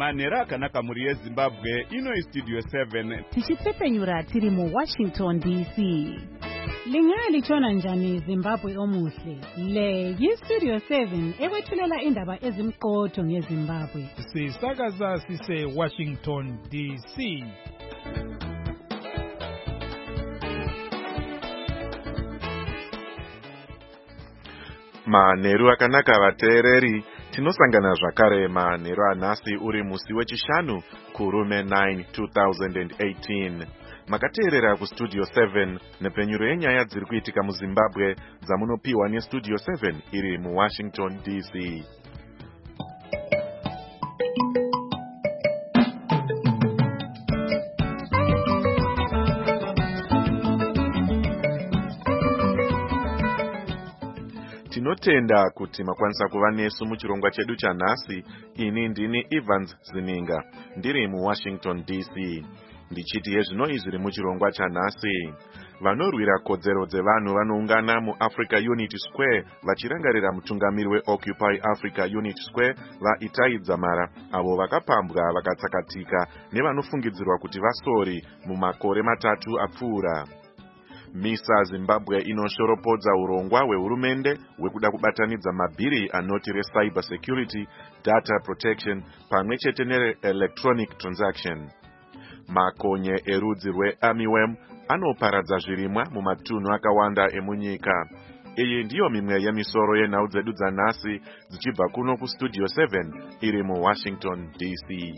Manheru akanaka muri yeZimbabwe, ino iStudio 7. Tichitsepenyura tiri muWashington DC. Lingali chona njani Zimbabwe omuhle. Le yiStudio 7 ekwethulela indaba ezimqotho ngeZimbabwe. Sisakaza sise Washington DC. Manheru akanaka vateereri, tinosangana zvakare manheru anhasi uri musi wechishanu kurume 9 2018. Makateerera kuStudio 7 nepenyuro yenyaya dziri kuitika muZimbabwe dzamunopiwa neStudio 7 iri muWashington DC. Tinotenda kuti makwanisa kuva nesu muchirongwa chedu chanhasi. Ini ndini Evans Zininga, ndiri muWashington DC. Ndichiti yezvinoi zviri muchirongwa chanhasi. Vanorwira kodzero dzevanhu vanoungana muAfrica Unity Square vachirangarira mutungamiri weOccupy Africa Unity Square vaItai Dzamara, avo vakapambwa vakatsakatika nevanofungidzirwa kuti vasori mumakore matatu apfuura. MISA Zimbabwe inoshoropodza urongwa hwehurumende hwekuda kubatanidza mabhiri anoti recyber security, data protection pamwe chete neelectronic transaction. Makonye erudzi rweArmyworm anoparadza zvirimwa mumatunhu akawanda emunyika. Iyi ndiyo mimwe yemisoro yenhau dzedu dzanhasi dzichibva kuno kuStudio 7 iri muWashington DC.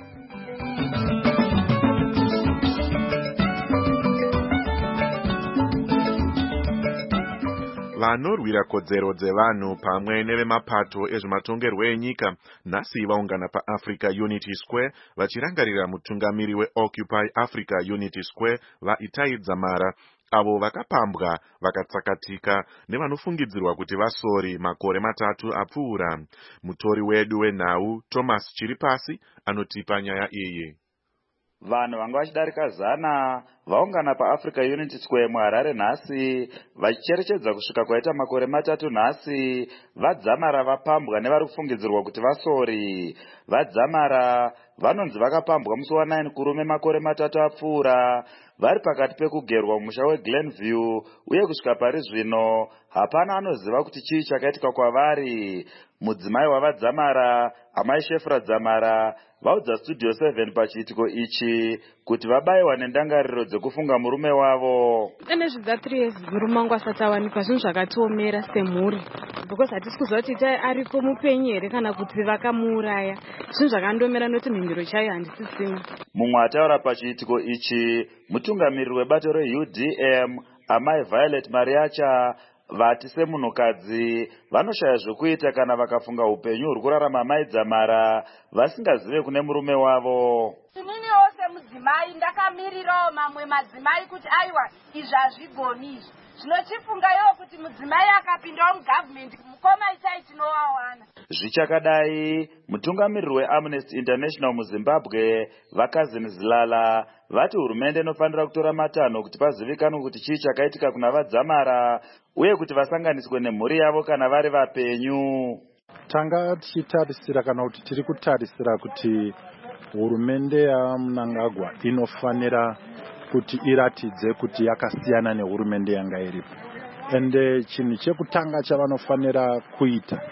Vanorwira kodzero dzevanhu pamwe nevemapato ezvematongerwo enyika nhasi vaungana paAfrica Unity Square vachirangarira mutungamiri weOccupy Africa Unity Square vaItai Dzamara, avo vakapambwa vakatsakatika nevanofungidzirwa kuti vasori makore matatu apfuura. Mutori wedu wenhau Thomas Chiripasi anotipa nyaya iyi. Vanhu vanga vachidarika 100 vaungana paAfrica Unity Square muHarare nhasi vachicherechedza kusvika kwaita makore matatu nhasi vaDzamara vapambwa nevari kufungidzirwa kuti vasori. VaDzamara vanonzi vakapambwa musi wa9 kurume makore matatu apfuura vari pakati pekugerwa mumusha weGlenview, uye kusvika pari zvino hapana anoziva kuti chii chakaitika kwavari. Mudzimai wavaDzamara, amai Shefra Dzamara, vaudza Studio 7 pachiitiko ichi kuti vabayiwa nendangariro dzekufunga murume wavo. Ene zvidza 3 years murume wangu asati awanikwa, zvinhu zvakatiomera semhuri, because hatisi kuziva kuti aripo mupenyu here kana kuti vakamuuraya. Zvinhu zvakandiomera noti mhinduro chaiyo handisisina. Mumwe ataura pachiitiko ichi mutungamiriri webato reUDM, amai Violet Mariacha, vati semunhukadzi vanoshaya zvokuita kana vakafunga upenyu huri kurarama mai Dzamara vasingazive kune murume wavo. Ininiwo semudzimai ndakamirirawo mamwe madzimai kuti aiwa izvi hazvigoni izvi. Zvinochifungayo kuti mudzimai akapindawo mugavhmendi mukoma itai tinowawana. Zvichakadai, mutungamiriri weAmnesty International muZimbabwe Vakazini Zilala vati hurumende inofanira kutora matanho kuti pazivikanwe kuti chii chakaitika kuna vaDzamara uye kuti vasanganiswe nemhuri yavo kana vari vapenyu. Tanga tichitarisira kana kuti tiri kutarisira kuti hurumende yaMnangagwa inofanira kuti iratidze kuti yakasiyana nehurumende yanga iripo. Ende chinhu chekutanga chavanofanira kuita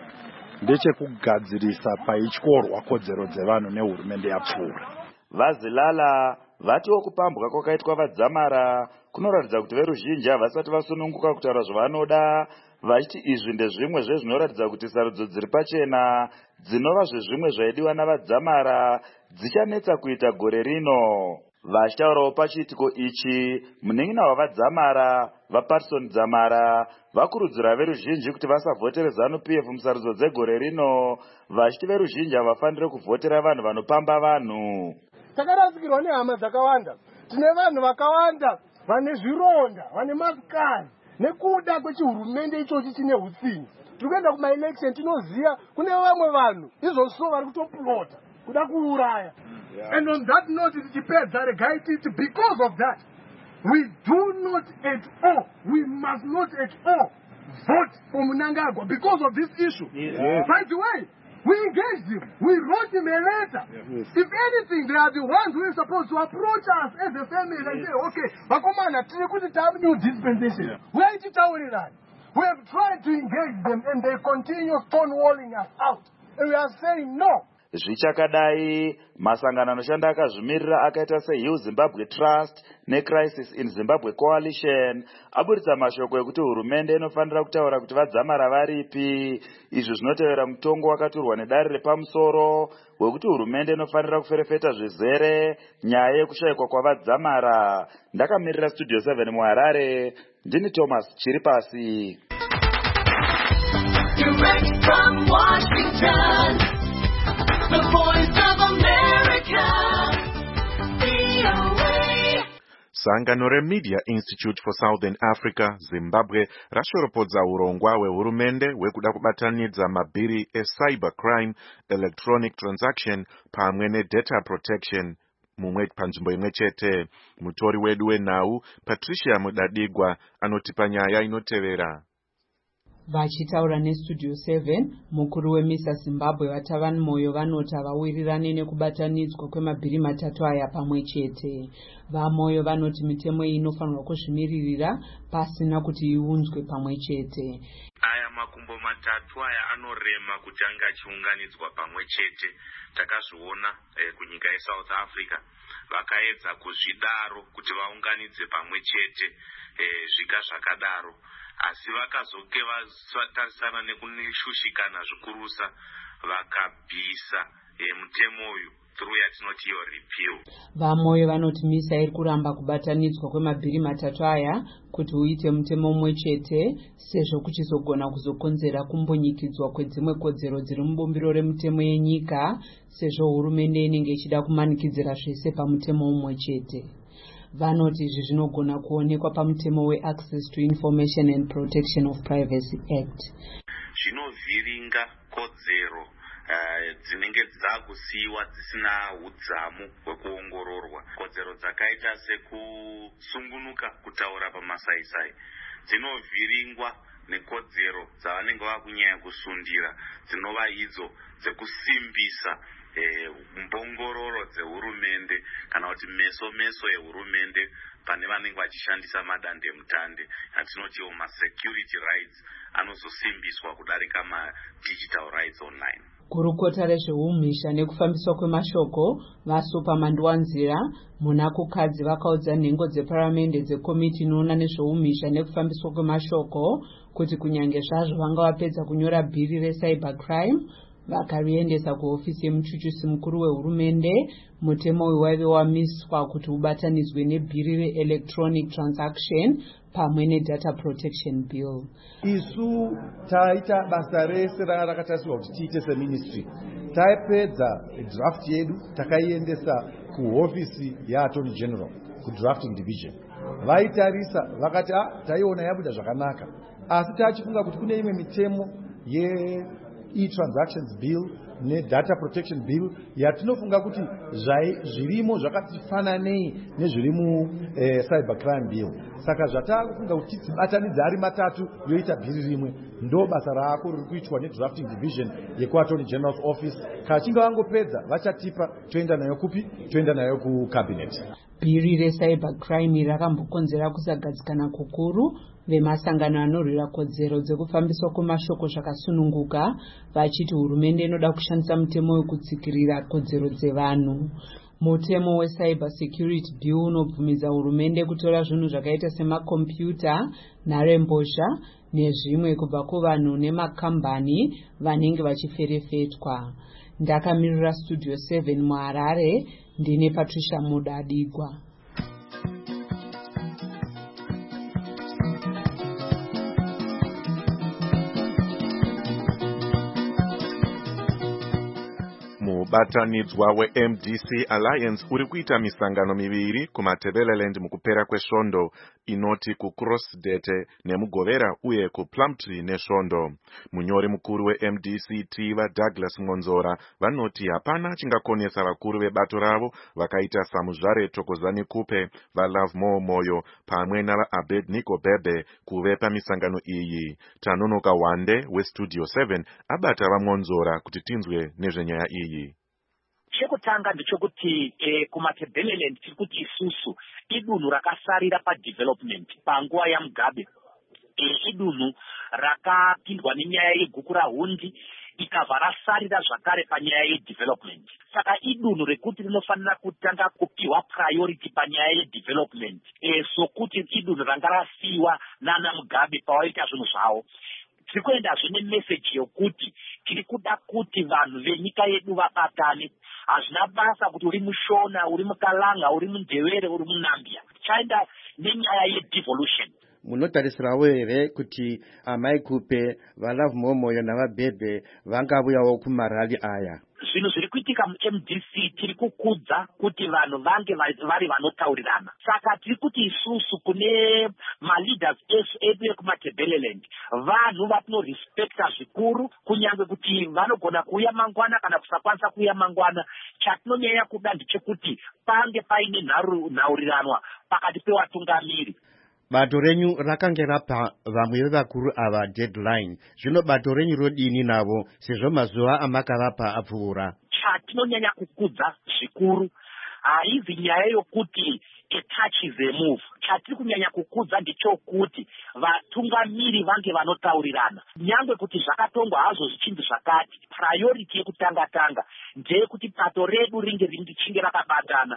ndechekugadzirisa paityorwa kodzero dzevanhu nehurumende yapfuura. VaZilala vatiwo kupambwa kwakaitwa vaDzamara kunoratidza kuti veruzhinji havasati vasununguka kutaura zvavanoda, vachiti izvi ndezvimwe zvezvinoratidza kuti sarudzo dziri pachena dzinova zvezvimwe zvaidiwa navaDzamara dzichanetsa kuita gore rino. Vachitaurawo pachiitiko ichi, munin'ina wavaDzamara vaPatson Dzamara vakurudzira veruzhinji kuti vasavhotere ZANU-PF musarudzo dzegore rino, vachiti veruzhinji havafaniri kuvhotera vanhu vanopamba vanhu. Takarasikirwa nehama dzakawanda, tine vanhu vakawanda vane zvironda, vane masikari nekuda kwechihurumende ichochi chine hutsinye. Tikuenda kumaelection tinoziya kune vamwe vanhu izvozvo vari kutoplota kuda kuuraya. And on that note, because of that, we do not at all, we must not at all vote for Mnangagwa because of this issue. By the way, We engaged him. We wrote him a letter. Yes. If anything, they are the ones who are supposed to approach us as a family and say, okay, Bakomana, new dispensation. Where is it our? We have tried to engage them and they continue stonewalling us out. And we are saying no. Zvichakadai, masangano anoshanda akazvimirira akaita seHeal Zimbabwe Trust neCrisis in Zimbabwe Coalition aburitsa mashoko ekuti hurumende inofanira kutaura kuti vadzamara varipi. Izvi zvinotevera mutongo wakaturwa nedare repamusoro wekuti hurumende inofanira kuferefeta zvizere nyaya yekushayikwa kwavadzamara. Ndakamirira Studio 7 muHarare, ndini Thomas Chiripasi. Direct from Washington, the Voice of America, VOA. Sangano reMedia Institute for Southern Africa, Zimbabwe, rashoropodza urongwa hwehurumende hwekuda kubatanidza mabhiri ecybercrime, electronic transaction pamwe nedata protection panzvimbo imwe chete. Mutori wedu wenhau Patricia Mudadigwa anotipa nyaya inotevera. Vachitaura neStudio 7, mukuru weMISA Zimbabwe Vatavan Moyo vanoti havawirirani nekubatanidzwa kwemabhiri matatu aya pamwe chete. VaMoyo vanoti mitemo iyi inofanirwa kuzvimiririra pasina kuti iunzwe pamwe chete. Aya makumbo matatu aya anorema kuti anga achiunganidzwa pamwe chete. Takazviona kunyika yeSouth Africa vakaedza kuzvidaro kuti vaunganidze pamwe chete zvika zvakadaro. Asi vakazoke vatarisana nekunishushikana zvikurusa vakabvisa mutemo uyu through yatinoti iyo repeal. VaMoyo vanoti MISA iri kuramba kubatanidzwa kwemabhiri matatu aya kuti uite mutemo umwe chete sezvo kuchizogona kuzokonzera kumbunyikidzwa kwedzimwe kodzero dziri mubumbiro remutemo yenyika sezvo hurumende inenge ichida kumanikidzira zvese pamutemo umwe chete. Vanoti izvi zvinogona kuonekwa pamutemo weAccess to Information and Protection of Privacy Act. Zvinovhiringa kodzero dzinenge dzakusiiwa dzisina udzamu hwekuongororwa. Kodzero dzakaita sekusungunuka kutaura pamasaisai dzinovhiringwa nekodzero dzavanenge vakunyanya kusundira dzinova idzo dzekusimbisa mbongororo dzehurumende kana kuti meso yehurumende pane vanenge vachishandisa madandemutande atinoti security rights anozosimbiswa kudarika digital rights online. Gurukota rezveumhizha nekufambiswa kwemashoko vaSupa Mandwanzira munakukadzi vakaudza nhengo dzeparamende dzekomiti inoona nezveumhizha nekufambiswa kwemashoko kuti kunyange zvazvo vanga vapedza kunyora bhiri recybercrime vakariendesa kuhofisi yemuchuchusi mukuru wehurumende, mutemo uyu waive wamiswa kuti ubatanidzwe nebhiri reelectronic transaction pamwe nedata protection bill. Isu taita basa rese rakatarisirwa kuti tiite seministry. Taipedza draft yedu takaiendesa kuhofisi yaAttorney General kudrafting division. Vaitarisa vakati taiona yabuda zvakanaka, asi tachifunga kuti kune imwe mitemo e-transactions bill nedata protection bill yatinofunga kuti zvirimo zvakati fananei nezviri cybercrime bill. Saka zvatakufunga kuti tidzibatanidza ari matatu yoita bhiri rimwe ndo basa raako riri kuitwa nedrafting division yekuAttorney General's office. Kachinga vangopedza vachatipa toenda nayo kupi? Toenda nayo kucabinet. Bhiri recybercrime rakambokonzera kusagadzikana kukuru vemasangano anorwira kodzero dzekufambiswa kwemashoko zvakasununguka vachiti hurumende inoda kushandisa mutemo wekutsikirira kodzero dzevanhu. Mutemo weCyber Security Bill unobvumidza hurumende kutora zvinhu zvakaita semakombiyuta, nharembozha nezvimwe kubva kuvanhu nemakambani vanenge vachiferefetwa. Ndakamirira Studio 7 muHarare, ndine Patricia Mudadigwa. Mubatanidzwa weMDC Alliance uri kuita misangano miviri kuMatabeleland mukupera kwesvondo inoti kuCrossdete nemuGovera uye kuPlumtree nesvondo. Munyori mukuru weMDCT vaDouglas Ngonzora vanoti hapana chingakonesa vakuru vebato ravo vakaita saMuzvare Thokozani Kupe, vaLove More Moyo pamwe navaAbednego Bebe kuve pamisangano iyi. Tanonoka Wande weStudio 7 abata vaMonzora kuti tinzwe nezvenyaya iyi. Chekutanga ndechekuti kuMatabeleland tiri kuti isusu idunhu rakasarira padevelopment panguva yaMugabe. Idunhu rakapindwa nenyaya yeguku rahundi ikabva rasarira zvakare panyaya yedevelopment. Saka idunhu rekuti rinofanira kutanga kupiwa priority panyaya yedevelopment sokuti idunhu ranga rasiyiwa nana Mugabe pawaita zvinhu zvavo. Tiri kuendazve nemeseji yokuti tiri kuda kuti vanhu venyika yedu vabatane. Hazvina basa kuti uri muShona, uri muKalanga, uri muNdebele, uri muNambia. Chaenda nenyaya yedevolution. Munotarisirawo here kuti amai Kupe, vaLove More Moyo navaBebe vangavuyawo kumarali aya? Zvinhu zviri kuitika muMDC tiri kukudza kuti vanhu vange vari vanotaurirana. Saka tiri kuti isusu kune maleaders edu ekuMatabeleland vanhu vatinorespekta zvikuru, kunyange kuti vanogona kuuya mangwana kana kusakwanisa kuuya mangwana. Chatinonyanya kuda ndechekuti pange paine nhauriranwa pakati pevatungamiri. Bato renyu rakange rapa vamwe vevakuru ava deadline. Zvino bato renyu rodini navo sezvo mazuva amakavapa apfuura? Chatinonyanya kukudza zvikuru haizi nyaya yokuti a touch is a move. Chatiri kunyanya kukudza ndechokuti vatungamiri vange vanotaurirana. Nyangwe kuti zvakatongwa hazvo zvichinzi zvakati, priority yekutanga ndeyekuti bato redu ringe rakabatana.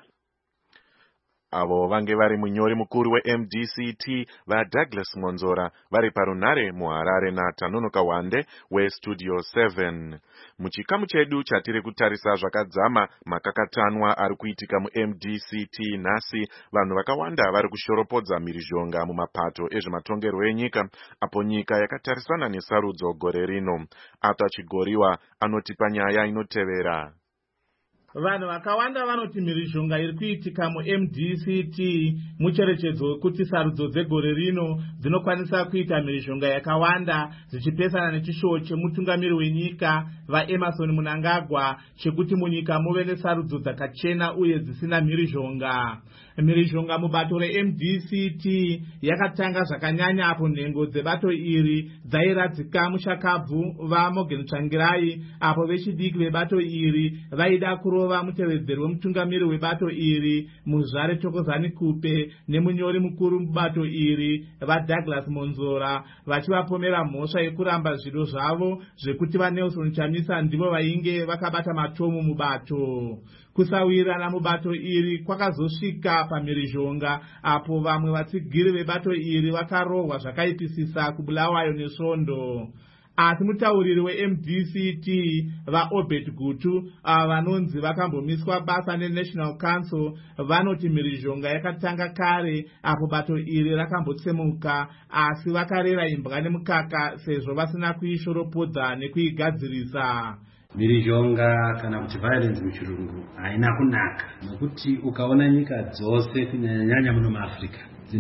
Avo vange vari munyori mukuru weMDCT vaDouglas Ngonzora vari parunhare muHarare naTanonoka Wande weStudio 7. Muchikamu chedu chatiri kutarisa zvakadzama makakatanwa ari kuitika muMDCT nhasi, vanhu vakawanda vari kushoropodza mhirizhonga mumapato ezvematongerwo enyika apo nyika yakatarisana nesarudzo gore rino. Ata Chigoriwa anotipa nyaya inotevera. Vanhu vakawanda vanoti mhirizhonga iri kuitika muMDCT mucherechedzo wekuti sarudzo dzegore rino dzinokwanisa kuita mhirizhonga yakawanda dzichipesana nechishowo chemutungamiri wenyika vaEmmerson Mnangagwa chekuti munyika muve nesarudzo dzakachena uye dzisina mhirizhonga. Mhirizhonga mubato reMDCT yakatanga zvakanyanya apo nhengo dzebato iri dzairadzika mushakabvu vaMorgan Tsvangirai apo vechidiki vebato iri vaida kurova mutevedzeri wemutungamiri webato iri Muzvare Thokozani Kupe nemunyori mukuru mubato iri vaDouglas Monzora vachivapomera mhosva yekuramba zvido zvavo zvekuti vaNelson Chamisa ndivo vainge vakabata matomu mubato. Kusawirirana mubato iri kwakazosvika pamhirizhonga apo vamwe vatsigiri vebato iri vakarohwa zvakaipisisa kubulawayo nesvondo. Asi mutauriri weMDCT vaObed Gutu vanonzi vakambomiswa basa neNational Council vanoti mhirizhonga yakatanga kare apo bato iri rakambotsemuka, asi vakarera imbwa nemukaka sezvo vasina kuishoropodza nekuigadzirisa. Mhirizhonga kana kuti violence muchirungu haina kunaka, nokuti ukaona nyika dzose kunyanya muno muAfrica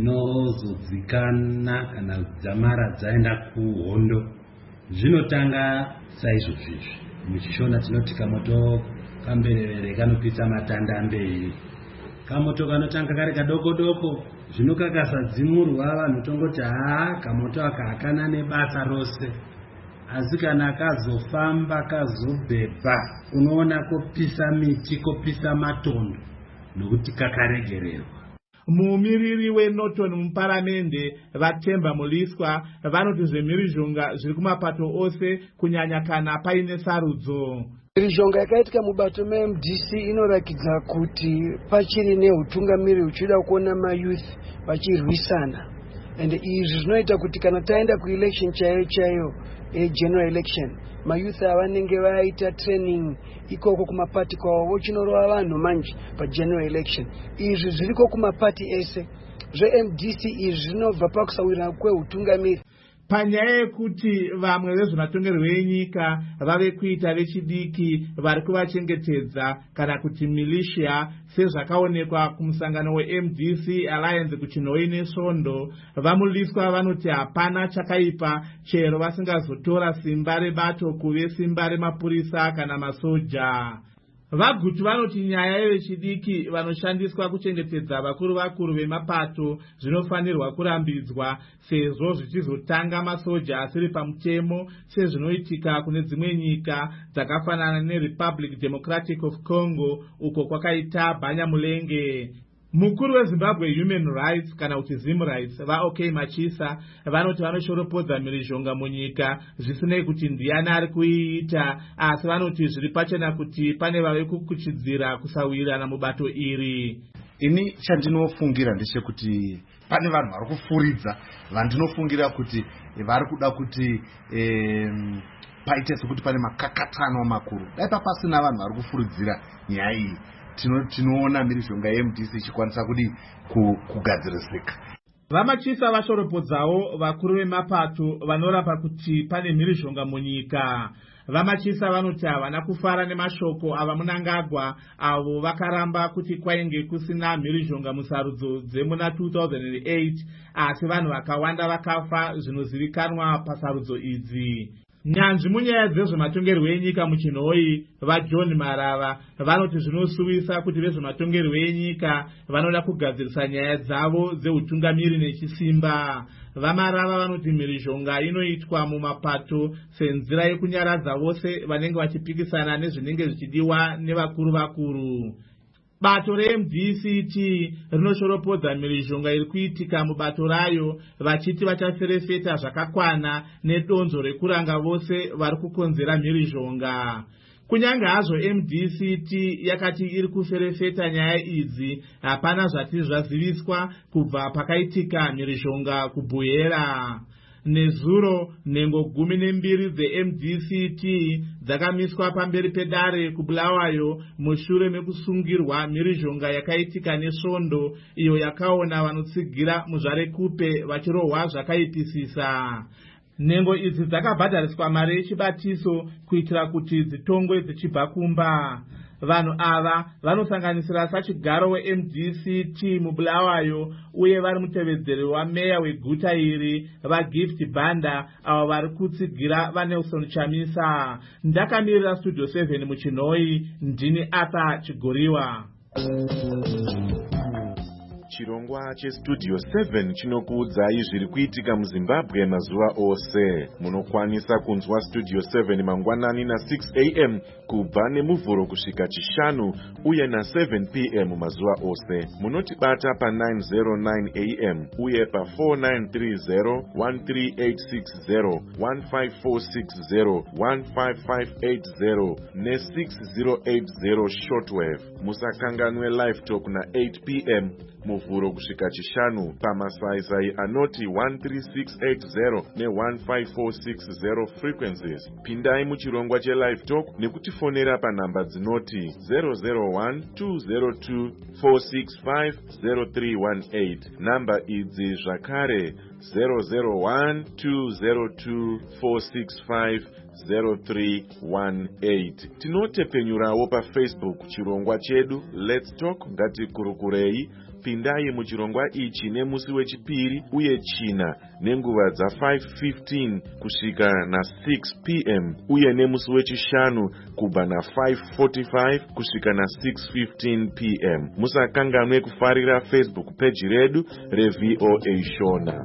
dzinozodzikana kana dzamara dzaenda kuhondo zvinotanga saizvozvizvi. Muchishona tinoti kamoto kamberevere kanopisa matanda mberi. Kamoto kanotanga kari kadoko zvinokakasadzimurwa vanhu tongoti kamoto aka hakana nebasa rose. Asi kana kazofamba kazobhebha unoona kopisa miti, kopisa matondo nokuti kakaregererwa. Mumiriri weNorton muparamende vaTemba Muliswa vanoti zvemhirizhonga zviri kumapato ose kunyanya kana paine sarudzo. Mhirizhonga yakaitika mubato meMDC inorakidza kuti pachiri neutungamiri uchida kuona mayouth vachirwisana, and izvi zvinoita kuti kana taenda kuelection chaiyo general election mayouth avanenge vaita training ikoko kumapati kwavo vochinorova vanhu manje pageneral election. Izvi zviriko kumapati ese zveMDC izvi zvinobva pakusawirirana kweutungamiri. panyaya yekuti vamwe vezvematongerwo enyika vave kuita vechidiki vari kuvachengetedza kana kuti militia sezvakaonekwa kumusangano weMDC Alliance kuChinhoyi neSvondo. Vamuliswa vanoti hapana chakaipa chero vasingazotora simba rebato kuve simba remapurisa kana masoja. Vagutu vanoti nyaya yevechidiki vanoshandiswa kuchengetedza vakuru vemapato zvinofanirwa kurambidzwa sezvo zvichizotanga masoja asiri pamutemo sezvinoitika kune dzimwe nyika dzakafanana neRepublic Democratic of Congo uko kwakaita bhanyamulenge. Mukuru weZimbabwe Human Rights kana kuti Zim Rights vaOK Machisa vanoti vanoshoropodza mhirizhonga munyika zvisinei kuti ndiani ari kuiita, asi vanoti zviri pachena kuti pane vave kukuchidzira kusawirirana mubato iri. Ini chandinofungira ndechekuti pane vanhu vari kufuridza vandinofungira kuti vari kuda kuti paite sekuti pane makakatano makuru. Dai papasina vanhu vari kufuridzira nyaya iyi, tinoona mhirizhonga yeMDC ichikwanisa kugadzirisika. Vamachisa vashoropodzawo vakuru vemapato vanorapa kuti pane mhirizhonga munyika. Vamachisa vanoti havana kufara nemashoko ava Mnangagwa avo vakaramba kuti kwainge kusina mhirizhonga musarudzo dzemuna 2008, asi vanhu vakawanda vakafa zvinozivikanwa pasarudzo idzi. Nyanzvi munyaya dzezvematongerwo enyika muChinhoyi vaJohn Marava vanoti zvinosuwisa kuti vezvematongerwo enyika vanoda kugadzirisa nyaya dzavo dzeutungamiri nechisimba. Vamarava vanoti mhirizhonga inoitwa mumapato senzira yekunyaradza vose vanenge vachipikisana nezvinenge zvichidiwa nevakuru. Bato reMDCT rinoshoropodza mhirizhonga iri kuitika mubato rayo vachiti vachaferefeta zvakakwana nedonzo rekuranga vose vari kukonzera mhirizhonga. Kunyange hazvo MDCT yakati iri kuferefeta nyaya idzi, hapana zvati zvaziviswa kubva pakaitika mhirizhonga kubhuhera. Nezuro nhengo 12 dzeMDCT dzakamiswa pamberi pedare kuBulawayo mushure mekusungirwa mhirizhonga yakaitika neSvondo iyo yakaona vanotsigira muzvarekupe vachirohwa zvakaipisisa. Nhengo idzi dzakabhadhariswa mari yechibatiso kuitira kuti dzitongwe dzichibva kumba. Vanhu ava vanosanganisira sachigaro weMDCT muBulawayo uye vari mutevedzeri wameya weguta iri vaGift Banda avo vari kutsigira vaNelson Chamisa. Ndakamirira Studio 7 muChinhoyi, ndini Arthur Chigoriwa. Chirongwa cheStudio 7 chinokuudzai zviri kuitika muZimbabwe mazuva ose. Munokwanisa kunzwa Studio 7 mangwanani na6 am kubva nemuvhuro kusvika chishanu uye na7 pm mazuva ose. Munotibata pa909 am uye pa4930 13860 15460 15580 ne6080 shortwave. Musakanganwe live talk na8 pm muvhuro kusvika chishanu pamasaisai anoti 13680 ne15460 frequencies. Pindai muchirongwa chelive talk nekutifonera panhamba dzinoti 001-202-465-0318. Namba idzi zvakare 001-202-465-0318. Tinotepenyurawo paFacebook chirongwa chedu Let's Talk Ngatikurukurei. Pindai muchirongwa ichi nemusi wechipiri uye china nenguva dza5:15 kusvika na6 pm uye nemusi wechishanu kubva na5:45 kusvika na6:15 pm. Musakanganwe kufarira Facebook page redu reVOA Shona.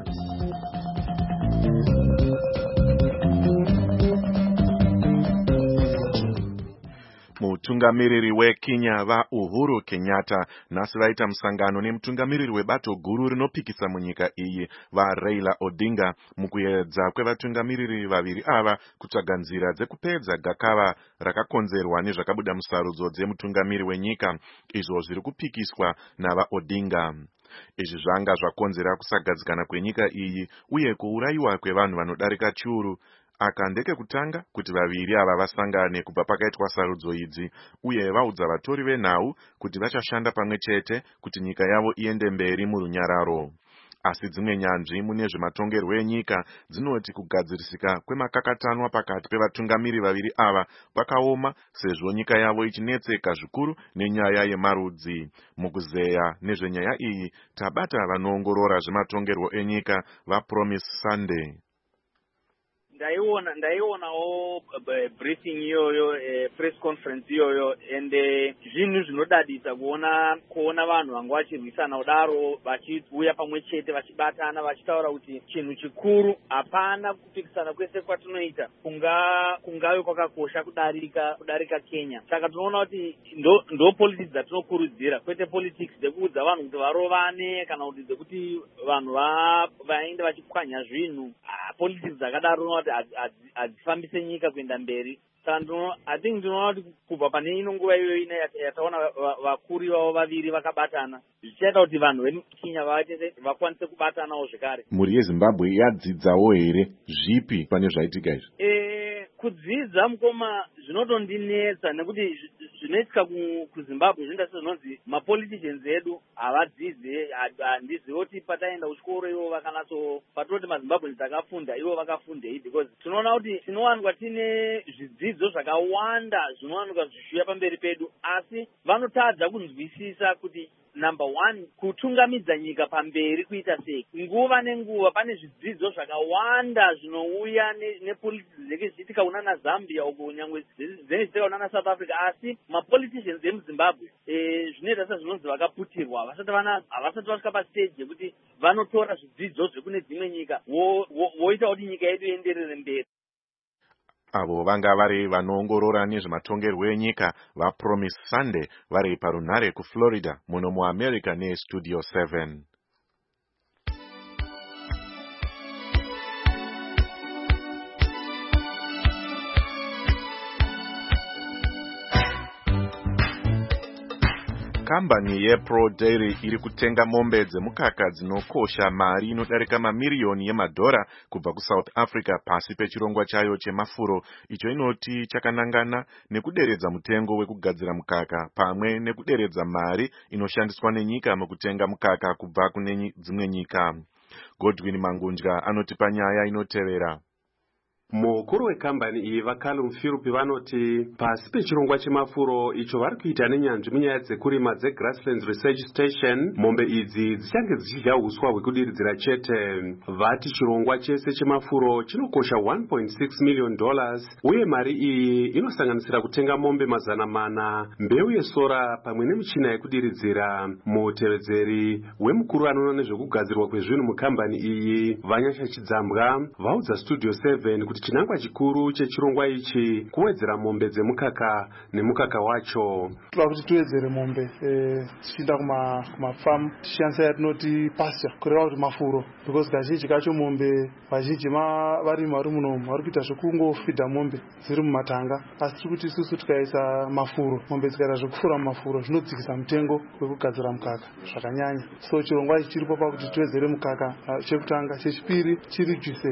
Mutungamiriri weKenya vaUhuru Kenyatta nhasi vaita musangano nemutungamiriri webato guru rinopikisa munyika iyi vaRaila Odinga mukuedza kwevatungamiriri vaviri ava kutsvaga nzira dzekupedza gakava rakakonzerwa nezvakabuda musarudzo dzemutungamiri wenyika izvo zviri kupikiswa navaOdinga. Izvi zvanga zvakonzera kusagadzikana kwenyika iyi uye kuurayiwa kwevanhu vanodarika chiuru. Aka ndekekutanga kuti vaviri ava vasangane kubva pakaitwa sarudzo idzi uye vaudza vatori venhau kuti vachashanda pamwe chete kuti nyika yavo iende mberi murunyararo. asi dzimwe nyanzvi mune zvematongerwo enyika dzinoti kugadzirisika kwemakakatanwa pakati pevatungamiri vaviri ava kwakaoma sezvo nyika yavo ichinetseka zvikuru nenyaya yemarudzi. Mukuzeya nezvenyaya iyi tabata vanoongorora zvematongerwo enyika vaPromise Sunday. ndaionawo briefing iyoyo press conference iyoyo ende zvinhu zvinodadisa kuona vanhu vanga vachirwisana kudaro vachiuya pamwe chete vachibatana vachitaura kuti chinhu chikuru hapana kupikisana kwese kwatinoita kungave kwakakosha kudarika Kenya. Saka tinoona kuti ndo politics dzatinokurudzira, kwete politics dzekuudza vanhu kuti varovane kana kuti dzekuti vanhu vaende vachipwanya zvinhu. Politics dzakadaro adzifambise nyika kuenda mberi. I think ndinoona kuti kubva pane ino nguva iyoyo ine yataona vakuru ivavo vaviri vakabatana zvichaita kuti vanhu veKenya vakwanise kubatanawo zvekare. Mhuri yeZimbabwe yadzidzawo here zvipi pane zvaitika izvi? Kudzidza mukoma zvinotondinetsa nekuti zvinoitika kuZimbabwe zvinoita sezvinonzi mapoliticians edu havadzidze. Handizivi kuti pataenda kuchikoro ivo patinoti maZimbabwe dzakafunda ivo vakafundei, because tinoona kuti tinowanikwa tine zvidzidzo zvakawanda zvinowanikwa zvichiuya pamberi pedu, asi vanotadza kunzwisisa kuti number one, kutungamidza nyika pamberi kuita sei. Nguva nenguva pane zvidzidzo zvakawanda zvinouya nepolitics dzinenge zvichiitika unana Zambia uko nyangwe dzinenge zvichiitika unana South Africa, asi mapoliticians emuZimbabwe zvinoita sezvinonzi vakaputirwa, havasati vasvika pastage yekuti vanotora zvidzidzo zvekune dzimwe nyika voita kuti nyika yedu ienderere mberi. Avo vanga vari vanoongorora nezvematongerwo enyika vaPromise Sunday vari parunhare kuFlorida muno muAmerica neStudio 7. Kambani yePro Dairy iri kutenga mombe dzemukaka dzinokosha mari inodarika mamiriyoni yemadhora kubva kuSouth Africa pasi pechirongwa chayo chemafuro, icho inoti chakanangana nekuderedza mutengo wekugadzira mukaka pamwe nekuderedza mari inoshandiswa nenyika mukutenga mukaka kubva kune dzimwe nyika. Godwin Mangunja anotipa nyaya inotevera. Mukuru wekambani iyi vaCallum Philip vanoti pasi pechirongwa chemafuro icho vari kuita nenyanzvi munyaya dzekurima dzeGrasslands Research Station, mombe idzi dzichange dzichidya uswa hwekudiridzira chete. Vati chirongwa chese chemafuro chinokosha $1.6 million uye mari iyi inosanganisira kutenga mombe 400, mbeu yesora pamwe nemichina yekudiridzira. Mutevedzeri wemukuru anoona nezvekugadzirwa kwezvinhu mukambani iyi Vanyasha Chidzambwa vaudza Studio 7 kuti chinangwa chikuru chechirongwa ichi kuwedzera mombe dzemukaka nemukaka wacho. Toda kuti tuwedzere mombe tichienda kumafamu tichishandisa yatinoti pasture kureva kuti mafuro, because kazhinji kacho mombe vazhinji varimi vari munomu vari kuita zvekungofidha mombe dziri mumatanga, asi tiri kuti isusu tikaisa mafuro, mombe dzikaita zvekufura mumafuro zvinodzikisa mutengo wekugadzira mukaka zvakanyanya. So chirongwa ichi chiripo pakuti tuwedzere mukaka chekutanga. Chechipiri chirijuse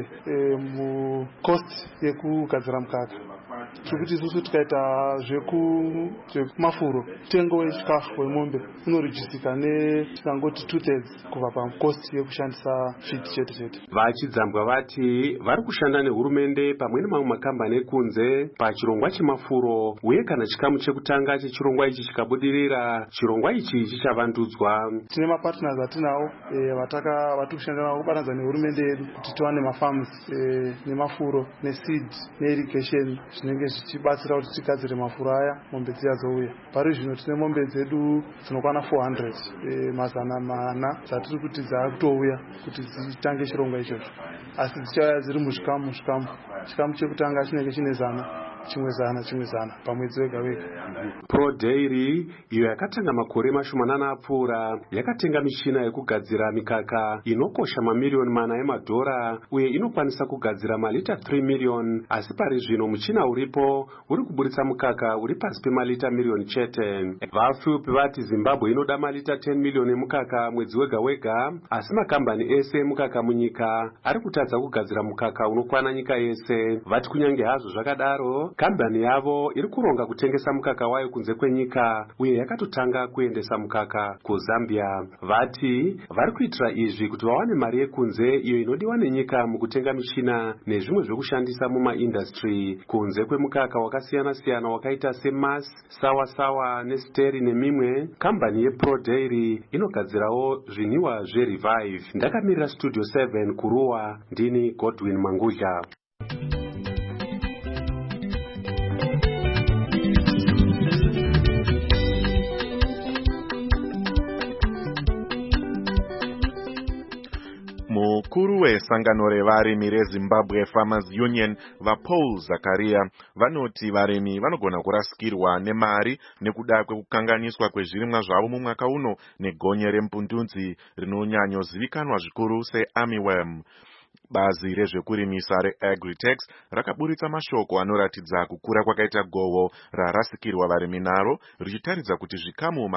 cost yekugadzira mukaka. Tikuti isusu tikaita zvekumafuro, mutengo wechikafu wemombe unorijisika netikangoti 2/3 kubva pacost yekushandisa feed chete. Vachidzambwa vati vari kushanda nehurumende pamwe nemamwe makambani ekunze pachirongwa chemafuro, uye kana chikamu chekutanga chechirongwa ichi chikabudirira, chirongwa ichi chichavandudzwa. Tine mapartners atinawo vatiri kushanda navo kubatanidza nehurumende yedu kuti tiwane mafarms nemafuro neseed neirrigation zvinenge zvichibatsira kuti tigadzire mafuro aya mombe dziyazouya. Pari zvino tine mombe dzedu dzinokwana 400 mazana 4 dzatiri kuti dzakutouya kuti dzitange chirongwa ichocho, asi dzichauya dziri muzvikamu. Chikamu chekutanga chinenge chine 100 chimwe zana pamwedzi wega wega. Pro Dairy iyo yakatanga makore 80 apfuura yakatenga michina yekugadzira mikaka inokosha mamiriyoni 4 emadhora uye inokwanisa kugadzira malita 3 million, asi pari zvino muchina uripo uri kuburitsa mukaka uri pasi pemalita miriyoni chete. VaPhilip vati Zimbabwe inoda malita 10 million emukaka mwedzi wega wega, asi makambani ese emukaka munyika ari kutadza kugadzira mukaka unokwana nyika yese. Vati kunyange hazvo zvakadaro kambani yavo iri kuronga kutengesa mukaka wayo kunze kwenyika uye yakatotanga kuendesa mukaka kuZambia. Vati vari kuitira izvi kuti vawane mari yekunze iyo inodiwa nenyika mukutenga michina nezvimwe zvekushandisa mumaindastry kunze kwemukaka wakasiyana-siyana wakaita seMars, Sawasawa neSteri nemimwe. Kambani yeProdairy inogadzirawo zvinwiwa zveRevive. Ndakamirira Studio 7 kuruwa, ndini Godwin Mangudya. Mukuru wesangano revarimi reZimbabwe Farmers Union vaPaul Zakaria vanoti varimi vanogona kurasikirwa nemari nekuda kwekukanganiswa kwezvirimwa zvavo mumwaka uno negonye rempundunzi rinonyanyozivikanwa zvikuru searmyworm. Bazi rezvekurimisa reAgritex rakaburitsa mashoko anoratidza kukura kwakaita gohwo rarasikirwa varimi naro, richitaridza kuti zvikamu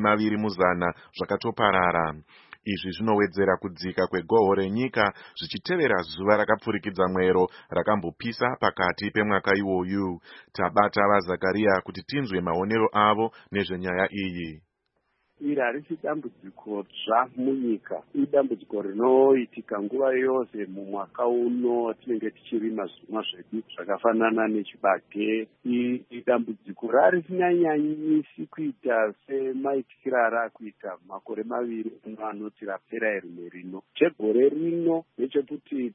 20% zvakatoparara. Izvi zvinowedzera kudzika kwegohwo renyika zvichitevera zuva rakapfurikidza mwero rakambopisa pakati pemwaka iwoyu. Tabata vaZakaria kuti tinzwe maonero avo nezvenyaya iyi. Iri harisi dambudziko dzva munyika, idambudziko rinoitika nguva yose mumwaka uno tinenge tichirima zvirimwa zvedu zvakafanana nechibage. Idambudziko rarisinanyanyisi kuita semaitikira rakuita makore 2 anoti rapera rimwe rino. Chegore rino nechekuti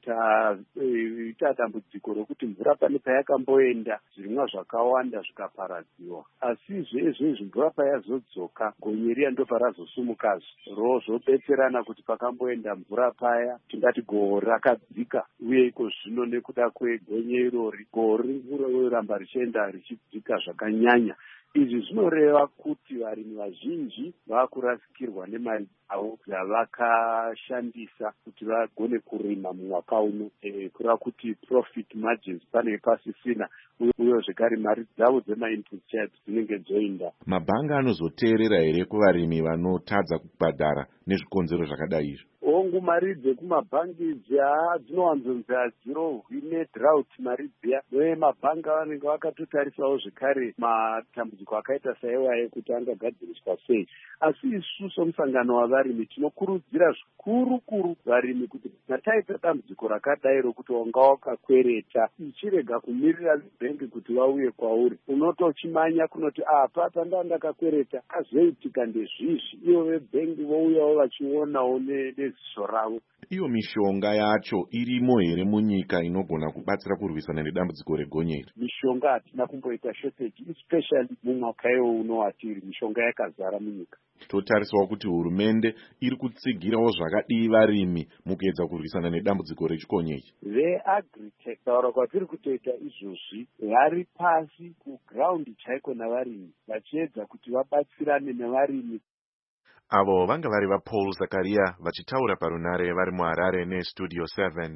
taita dambudziko rokuti mvura pane payakamboenda zvirimwa zvakawanda zvikaparadziwa, asi zvezvezvi mvura payazodzoka gonye ndo parazosumukazi rozobetserana kuti pakamboenda mvura paya tingati gohwo rakadzika, uye iko zvino nekuda kwegonye irori gohwo ririkuramba richienda richidzika zvakanyanya. Izvi zvinoreva kuti varimi vazhinji vakurasikirwa nemari dzavo dzavakashandisa kuti vagone kurima mumwaka uno, kureva kuti profit margins pane pasisina, uye zvekare mari dzavo dzemainput chaidzo dzinenge dzoinda. Mabhanga anozoteerera here kuvarimi vanotadza kubhadhara nezvikonzero zvakadai izvo? Ongu mari dzekumabhangi dzinowanzonzi hadzirohwi nedrought mari dziya, uye mabhanga vanenge vakatotarisawo zvekare matambudziko akaita saiwaye kuti angagadziriswa sei. Asi isusu somusangano wavarimi tinokurudzira zvikuru varimi kuti taita dambudziko rakadai rokuti wanga wakakwereta, ichirega kumirira bhengi kuti vauye kwauri, unotochimanya kunoti apa ndakakwereta azoitika ndezvizvi, ivo vebhengi vouyawo vachionawo neziso ravo. Iyo mishonga yacho irimo here munyika inogona kubatsira kurwisana nedambudziko regonye iri? Mishonga hatina kumboita shortage, especially mumwaka iwo uno watiri, mishonga yakazara munyika. Totarisawo kuti hurumende iri kutsigirawo zvakadii varimi mukuedza kurwisana nedambudziko rechikonye ichi. VeAgritech taura kwatiri kutoita izvozvi vari pasi kuground chaiko navarimi, vachiedza kuti vabatsirane nevarimi. Avo vanga vari vaPaul Zakaria vachitaura parunare vari muHarare neStudio 7.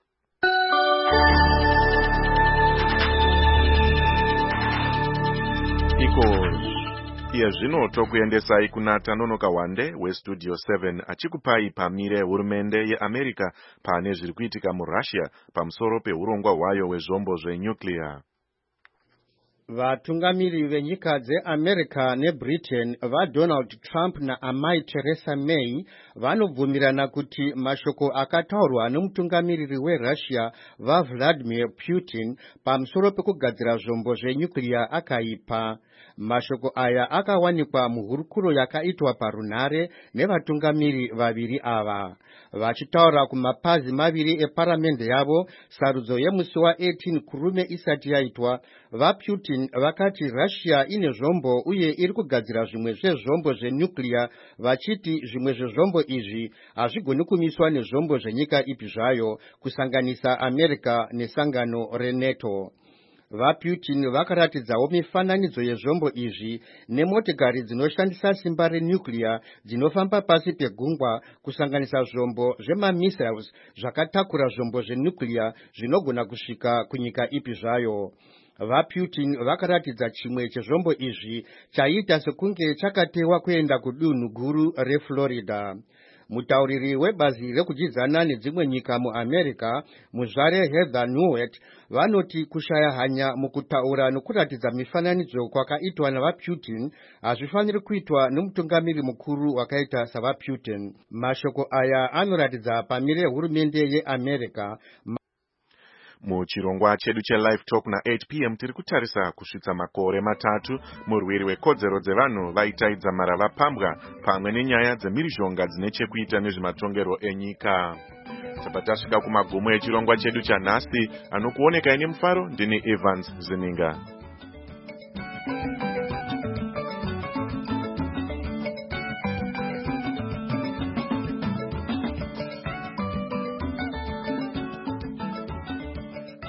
Iye zvino tokuendesai kuna Tanonoka Wande weStudio 7 achikupai pamire hurumende yeAmerica pane zviri kuitika muRussia pamusoro peurongwa hwayo hwezvombo zvenyuclear. Vatungamiriri venyika dzeAmerica neBritain vaDonald Trump naamai Theresa May vanobvumirana kuti mashoko akataurwa nomutungamiriri weRussia vaVladimir Putin pamusoro pekugadzira zvombo zvenyuclear akaipa. Mashoko aya akawanikwa muhurukuro yakaitwa parunare nevatungamiriri vaviri ava. Vachitaura kumapazi maviri eparamende yavo sarudzo yemusi wa18 kurume isati yaitwa, vaPutin vakati Russia ine zvombo uye iri kugadzira zvimwe zvezvombo zvenyuclear, vachiti zvimwe zvezvombo izvi hazvigoni kumiswa nezvombo zvenyika ipi zvayo, kusanganisa America nesangano reNATO. VaPutin vakaratidzawo mifananidzo yezvombo izvi nemotikari dzinoshandisa simba renyuclear dzinofamba pasi pegungwa, kusanganisa zvombo zvemamissiles zvakatakura zvombo zvenyuclear zvinogona kusvika kunyika ipi zvayo. VaPutin vakaratidza chimwe chezvombo izvi chaita sekunge chakatewa kuenda kudunhu guru reFlorida. Mutauriri webazi rekudzidzana nedzimwe nyika muAmerica, muzvare Heather Nauert, vanoti kushaya hanya mukutaura nokuratidza mifananidzo kwakaitwa navaPutin hazvifaniri kuitwa nomutungamiri mukuru wakaita savaPutin. Mashoko aya anoratidza pamire hurumende yeAmerica. Muchirongwa chedu cheLive Talk na 8 p.m. tiri kutarisa kusvitsa makore matatu murwiri wekodzero dzevanhu vaitaidza mara vapambwa pamwe nenyaya dzemhirizhonga dzine chekuita nezvematongero enyika. Tabva tasvika kumagumo echirongwa chedu chanhasi. Anokuonekai nemufaro ndini Evans Zininga.